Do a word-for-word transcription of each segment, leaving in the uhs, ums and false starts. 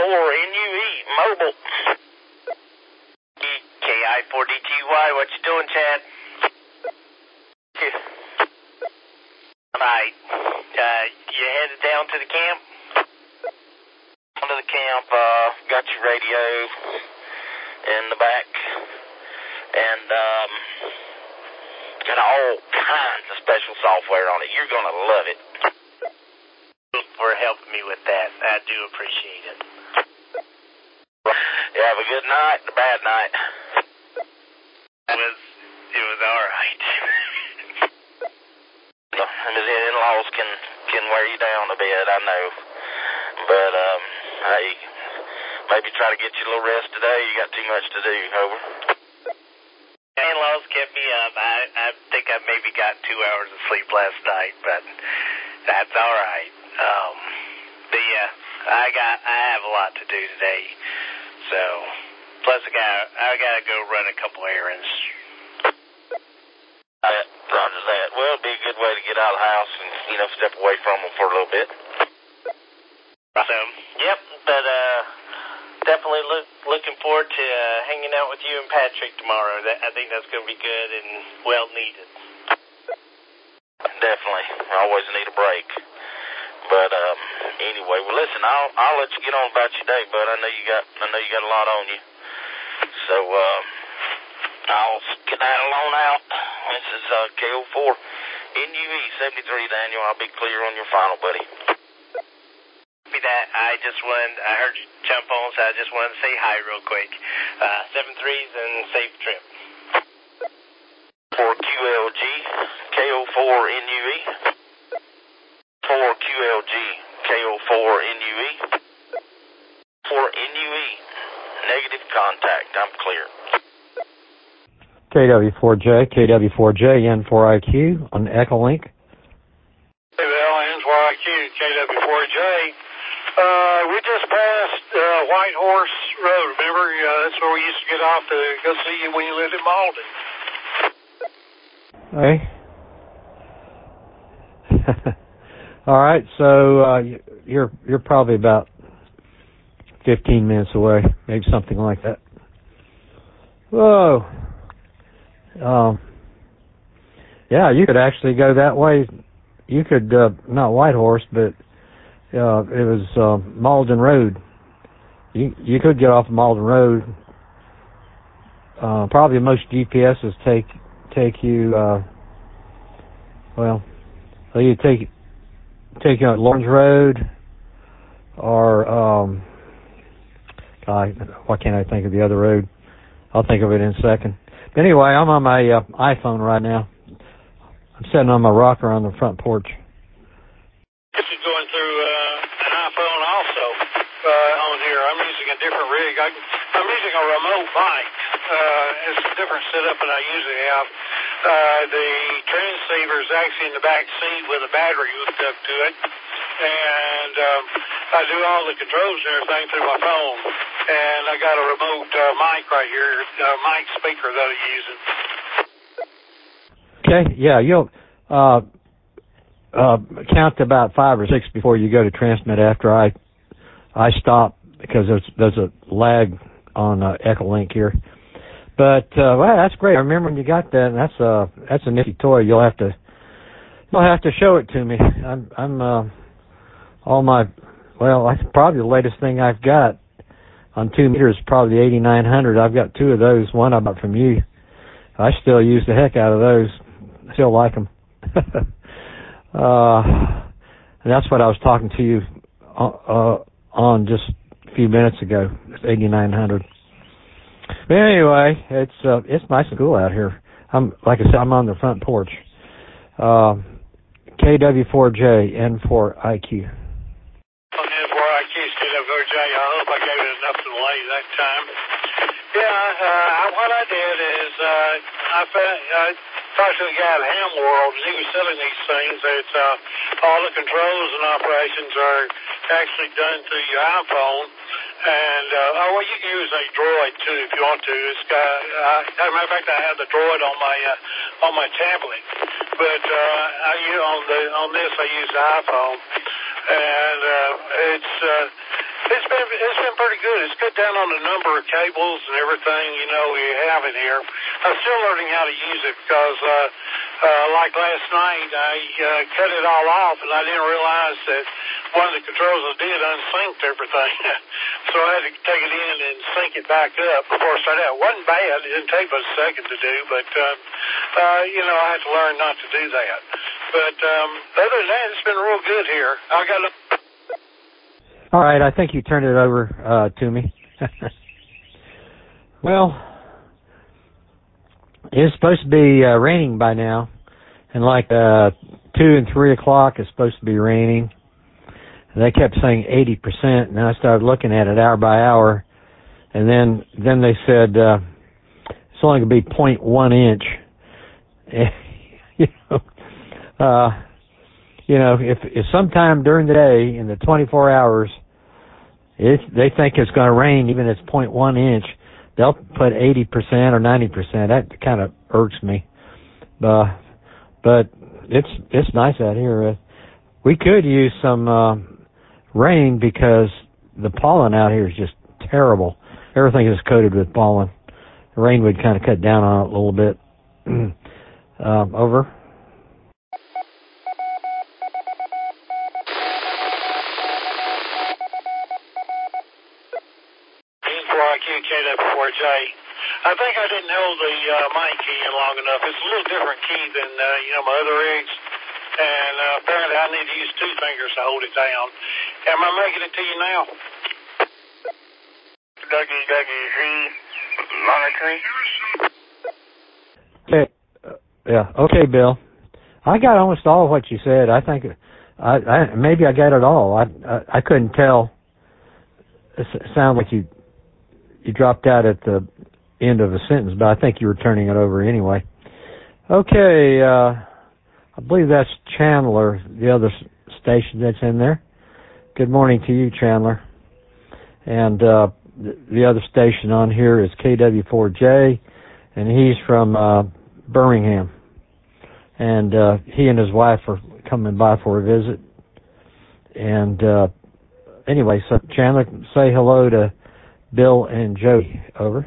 four N U E, mobile. K I four D G Y, what you doing, Chad? Right. Uh, you headed down to the camp? Down to the camp, uh, got your radio in the back, and, um, got all kinds of special software on it. You're gonna love it. For helping me with that. I do appreciate it. You have a good night, a bad night. It was, it was alright. The in-laws can, can wear you down a bit, I know. But, um, hey, maybe try to get you a little rest today. You got too much to do, over. In-laws kept me up. I, I think I maybe got two hours of sleep last night, but that's alright. Um, but yeah, I got, I have a lot to do today. So, plus I got, I gotta go run a couple errands. Uh, Roger that. Well, it'd be a good way to get out of the house and, you know, step away from them for a little bit. So, yep, but, uh, definitely look, looking forward to, uh, hanging out with you and Patrick tomorrow. That, I think that's gonna be good and well needed. Definitely. I always need a break. But, um, anyway, well, listen, I'll, I'll let you get on about your day, bud. I know you got, I know you got a lot on you. So, um, I'll get that alone out. This is, uh, K O four N U E seventy-three, Daniel. I'll be clear on your final, buddy. That I just wanted, I heard you jump on, so I just wanted to say hi real quick. Uh, seven threes and safe trip. For Q L G, K O four N U E. For Q L G, K O four N U E. For N U E, negative contact. I'm clear. K W four J, K W four J, N four I Q on Echolink. K W N four I Q, K W four J. Uh, we just passed uh, White Horse Road, remember? Uh, that's where we used to get off to go see you when you lived in Malden. Hey. All right, so uh, you're you're probably about fifteen minutes away, maybe something like that. Whoa. Um, yeah, you could actually go that way. You could, uh, not White Horse, but uh, it was uh, Malden Road. You you could get off of Malden Road. Uh, probably most G P S's take take you. Uh, well, you take take you on Lawrence Road, or um, God, why can't I think of the other road? I'll think of it in a second. But anyway, I'm on my uh, iPhone right now. I'm sitting on my rocker on the front porch. This is going through uh, an iPhone also uh, on here. I'm using a different rig. I, I'm using a remote mic. Uh, it's a different setup than I usually have. Uh, the transceiver is actually in the back seat with a battery hooked up to it. And um, I do all the controls and everything through my phone. And I got a remote uh, mic right here, uh, mic speaker that I'm using. Okay, yeah, you'll uh, uh, count to about five or six before you go to transmit after I I stop, because there's there's a lag on uh, Echolink here. But uh, well, that's great. I remember when you got that. And that's a that's a nifty toy. You'll have to you'll have to show it to me. I'm I'm uh, all my well, that's probably the latest thing I've got on two meters. Probably the eighty-nine hundred. I've got two of those. One I bought from you. I still use the heck out of those. I still like them. uh, and that's what I was talking to you uh, on just a few minutes ago. It's eighty-nine hundred. But anyway, it's uh, it's nice and cool out here. I'm like I said, I'm on the front porch. Uh, K W four J, N four I Q. N four I Q, K W four J. I hope I gave it enough delay that time. Yeah, uh, what I did is uh, I found, uh, talked to the guy at Ham World, and he was selling these things. It's uh, all the controls and operations are actually done through your iPhone. And uh, oh, well, you can use a Droid too if you want to. It's got, uh, as a matter of fact, I have the Droid on my uh, on my tablet, but uh, I use on the on this I use the iPhone, and uh, it's uh, It's been it's been pretty good. It's cut down on the number of cables and everything, you know, you have in here. I'm still learning how to use it because, uh, uh, like last night, I uh, cut it all off and I didn't realize that one of the controls I did unsynced everything. So I had to take it in and sync it back up before I started out. It wasn't bad. It didn't take but a second to do, but, uh, uh, you know, I had to learn not to do that. But um, other than that, it's been real good here. I got a All right, I think you turned it over uh, to me. Well, it's supposed to be uh, raining by now, and like uh, two and three o'clock it's supposed to be raining. And they kept saying eighty percent, and I started looking at it hour by hour, and then then they said uh, it's only going to be zero point one inch. you know, uh, you know, if, if sometime during the day in the twenty-four hours, if they think it's going to rain, even if it's zero point one inch, they'll put eighty percent or ninety percent. That kind of irks me. Uh, but it's it's nice out here. Uh, we could use some uh, rain because the pollen out here is just terrible. Everything is coated with pollen. The rain would kind of cut down on it a little bit. um, over. K W four J. I think I didn't hold the uh, mic key in long enough. It's a little different key than uh, you know my other rigs, and uh, apparently I need to use two fingers to hold it down. Am I making it to you now? W W Z monitoring. Okay. Uh, yeah. Okay, Bill. I got almost all of what you said. I think I, I maybe I got it all. I I, I couldn't tell. It sounded like you. You dropped out at the end of a sentence, but I think you were turning it over anyway. Okay, uh, I believe that's Chandler, the other station that's in there. Good morning to you, Chandler. And uh, the other station on here is K W four J, and he's from uh, Birmingham. And uh, he and his wife are coming by for a visit. And uh, anyway, so Chandler, say hello to Bill and Jody. Over.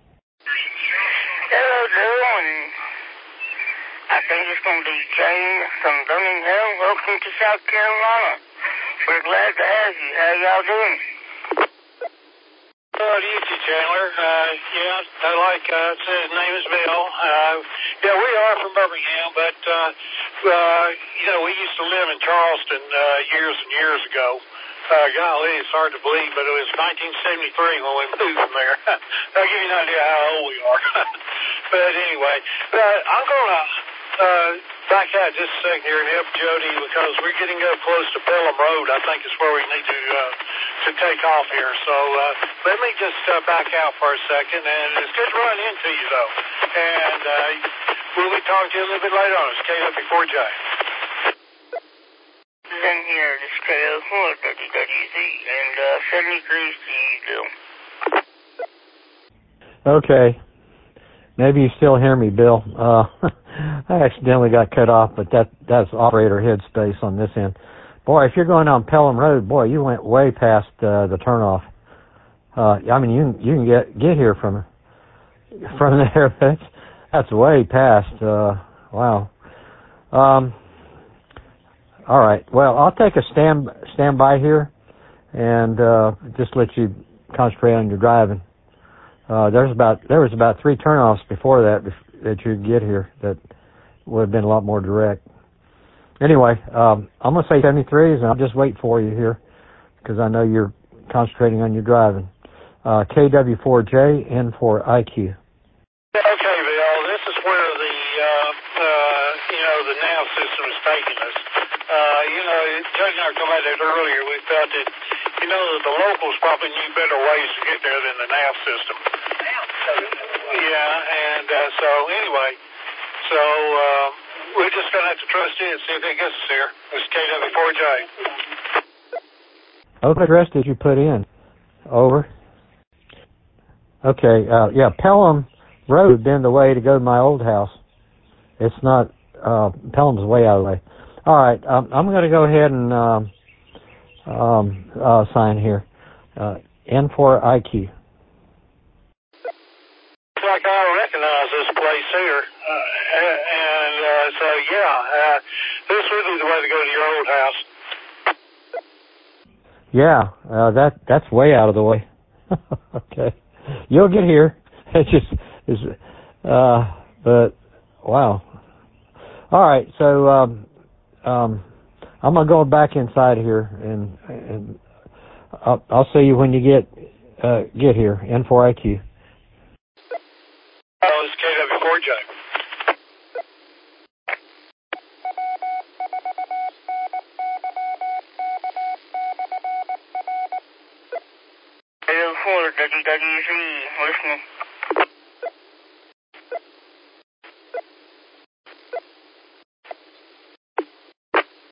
Hello, Joe, and I think it's going to be Jane from Birmingham. Welcome to South Carolina. We're glad to have you. How y'all doing? Hello to you, Chandler. Uh, yeah, I like, uh, his name is Bill. Uh, yeah, we are from Birmingham, but, uh, uh, you know, we used to live in Charleston, uh, years and years ago. Uh, golly, it's hard to believe, but it was nineteen seventy-three when we moved from there. That'll give you an idea how old we are. But anyway, uh, I'm going to uh, back out just a second here and help Jody because we're getting up close to Pelham Road. I think is where we need to uh, to take off here. So uh, let me just uh, back out for a second, and it's good to run into you, though. And uh, we'll be talking to you a little bit later on. It's K W four J. In here, this K O four W W Z, and uh, seventy degrees to you, Bill. Okay. Maybe you still hear me, Bill. Uh, I accidentally got cut off, but that that's operator headspace on this end. Boy, if you're going on Pelham Road, boy, you went way past uh, the turnoff. Uh, I mean, you you can get get here from from there. That's that's way past. Uh, wow. Um. All right. Well, I'll take a stand stand by here, and uh, just let you concentrate on your driving. Uh, there's about there was about three turnoffs before that that you'd get here that would have been a lot more direct. Anyway, um, I'm gonna say seventy-threes, and I'll just wait for you here because I know you're concentrating on your driving. Uh, K W four J N for I Q. Okay, Bill. This is where the uh, uh, you know the nav system is taking us. Uh, you know, Judge and I were talking about that earlier. We felt that, you know, the locals probably knew better ways to get there than the nav system. Yeah, and uh, so anyway, so uh, we're just going to have to trust it and see if it gets us here. This is K W four J. What address did you put in? Over. Okay, uh, yeah, Pelham Road would have been the way to go to my old house. It's not, uh, Pelham's way out of the way. All right, um, I'm going to go ahead and um, um, uh, sign here. uh, N four I Q. Looks like I recognize this place here. Uh, and uh, so, yeah, uh, this would be the way to go to your old house. Yeah, uh, that that's way out of the way. Okay, you'll get here. It's just, it's, uh, but wow. All right, so um, um, I'm gonna go back inside here, and and I'll, I'll see you when you get uh, get here. N four I Q. Oh, it's K W four J. K W four, W W Z, listening.